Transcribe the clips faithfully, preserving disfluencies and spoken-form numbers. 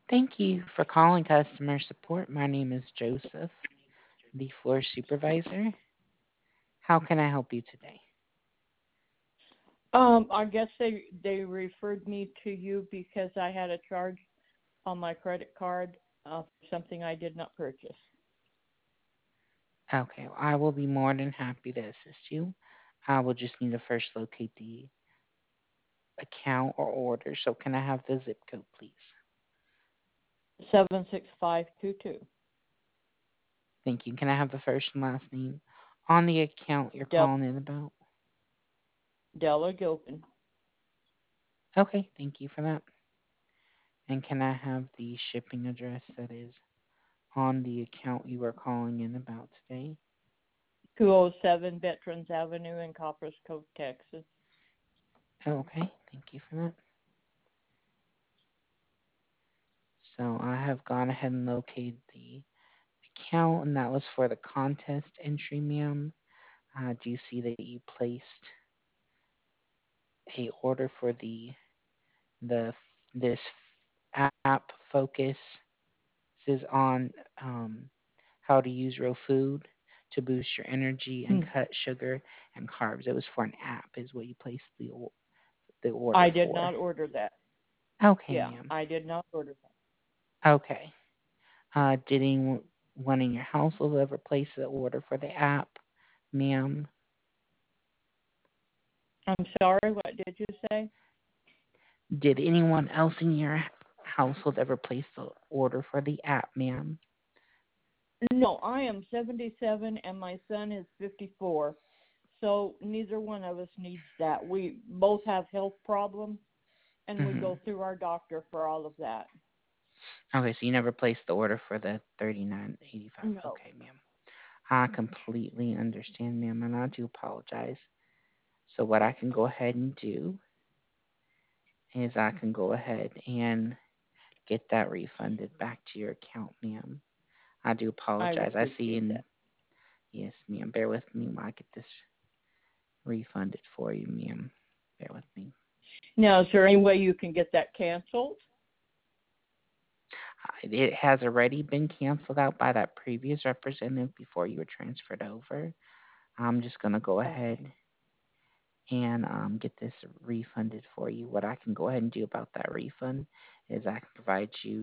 Thank you for calling customer support. My name is Joseph, the floor supervisor. How can I help you today? Um, I guess they they referred me to you because I had a charge on my credit card uh, for something I did not purchase. Okay, well, I will be more than happy to assist you. I will just need to first locate the account or order. So, can I have the zip code, please? Seven six five two two. Thank you. Can I have the first and last name on the account you're Del calling in about? Della Gilpin. Okay, thank you for that. And can I have the shipping address that is on the account you are calling in about today? Two oh seven Veterans Avenue in Coppers Cove, Texas. Okay, thank you for that. So I have gone ahead and located the account, and that was for the contest entry, ma'am. Uh, do you see that you placed a order for the the this app focuses on um, how to use real food to boost your energy and Hmm. cut sugar and carbs. It was for an app, is what you placed the o- the order I did for. not order that. Okay, Yeah, ma'am. I did not order Okay. Uh, did anyone in your household ever place the order for the app, ma'am? that. I'm sorry. What did you say? Did anyone else in your household ever place the order for the app, ma'am? No, I am seventy-seven and my son is fifty-four. So neither one of us needs that. We both have health problems and we Mm-hmm. go through our doctor for all of that. Okay, so you never placed the order for the thirty-nine eighty-five. No. Okay, ma'am. I completely understand, ma'am, and I do apologize. So what I can go ahead and do is I can go ahead and get that refunded back to your account, ma'am. I do I apologize. I see appreciate in that. yes, ma'am. Bear with me while I get this refunded for you, ma'am. Bear with me. Now, is there any way you can get that canceled? Uh, It has already been canceled out by that previous representative before you were transferred over. I'm just gonna go ahead Okay. and um, get this refunded for you. What I can go ahead and do about that refund is I can provide you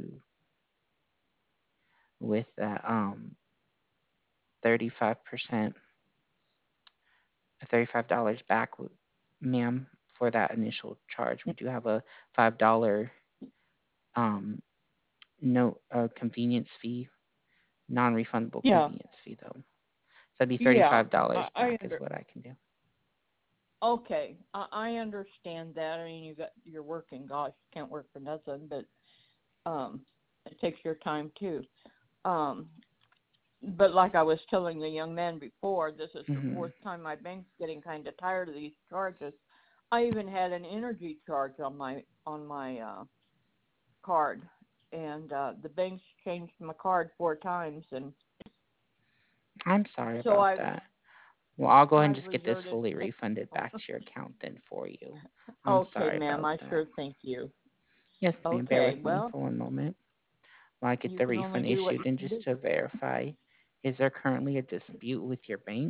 with that um thirty-five percent, thirty-five dollars back, ma'am, for that initial charge. We do have a five dollar um no uh, convenience fee, non-refundable Yeah. convenience fee though. So that'd be Yeah. thirty-five dollars I, I back is under. what I can do. Okay. I, I understand that. I mean, you got you're working. Gosh, you can't work for nothing. But um, it takes your time too. Um, but like I was telling the young man before, this is the Mhm. fourth time my bank's getting kind of tired of these charges. I even had an energy charge on my on my uh, card, and uh, the bank's changed my card four times, and I'm sorry so about I've that. Well, I'll go ahead and I've just get this resorted. fully refunded back to your account then for you. I'm Okay, sorry ma'am, about I that. sure thank you. Yes, ma'am. Bear Okay, with me well, for one moment while I get you the can only refund do what you issued. And can just do. to verify, is there currently a dispute with your bank?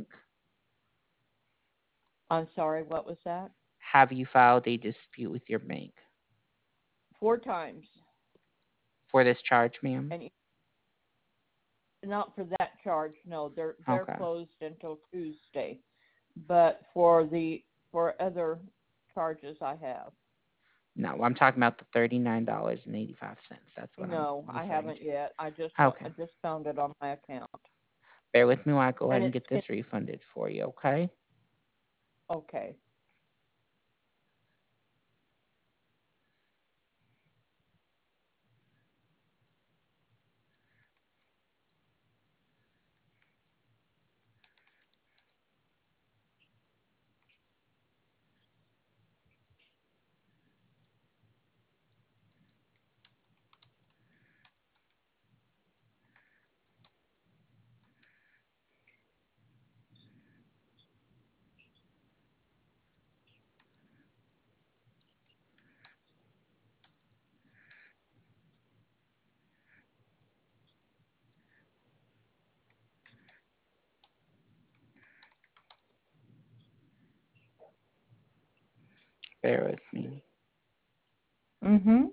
I'm sorry, what was that? Have you filed a dispute with your bank Four times, for this charge, ma'am? and not for that charge. No, they're they're Okay. closed until Tuesday, but for the for other charges I have. No, I'm talking about the thirty-nine dollars and eighty-five cents. That's what I'm No, I referring haven't to. yet. I just Okay. I just found it on my account, Bear with me while I go ahead and and it's get this refunded for you, okay? okay. bear with me. Mhm.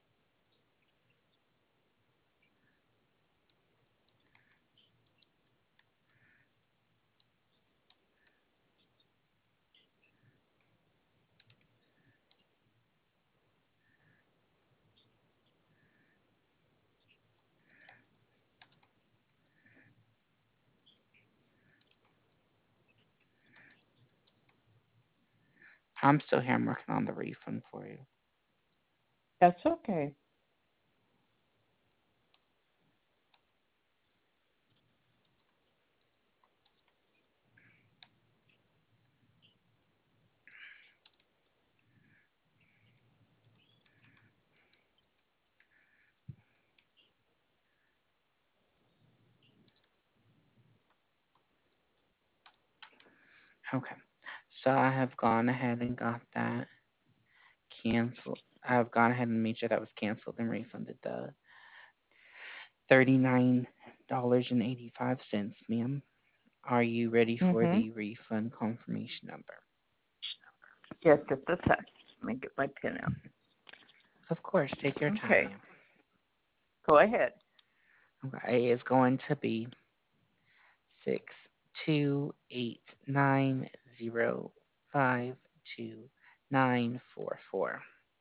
I'm still here. I'm working on the refund for you. That's okay. Okay. So I have gone ahead and got that canceled. I've gone ahead and made sure that was canceled and refunded the thirty-nine dollars and eighty-five cents, ma'am. Are you ready for Mhm. the refund confirmation number? Yes, just a sec. Let me get my pin out. Of course, take your time, Okay. ma'am. Go ahead. Okay, it's going to be six two eight nine zero five two nine four four.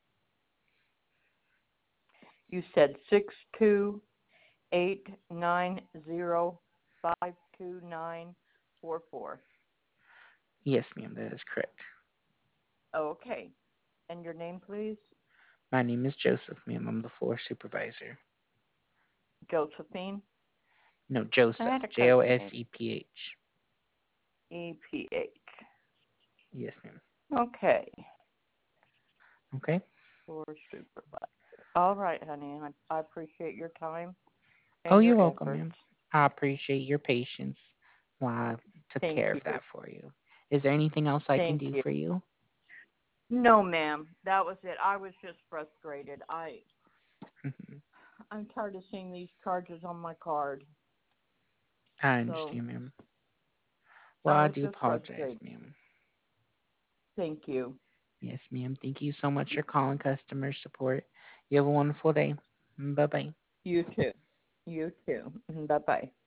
You said six two eight nine zero five two nine four four. Yes, ma'am, that is correct. Okay. And your name, please? My name is Joseph, ma'am. I'm the floor supervisor. Josephine. No, I Joseph. had a J O cousin S named E P H. E P H. Yes, ma'am. Okay. Okay. Floor supervisor. All right, honey. I, I appreciate your time Oh, and you're your welcome, efforts. ma'am. I appreciate your patience while I took Thank care of you. that for you. Is there anything else I can Thank do you. for you? No, ma'am. That was it. I was just frustrated. I Mhm. I'm tired of seeing these charges on my card. I So understand, ma'am. Well, I I was do just apologize, frustrated. ma'am. Thank you. Yes, ma'am. Thank you so much for calling customer support. You have a wonderful day. Bye bye. You too. You too. Bye bye.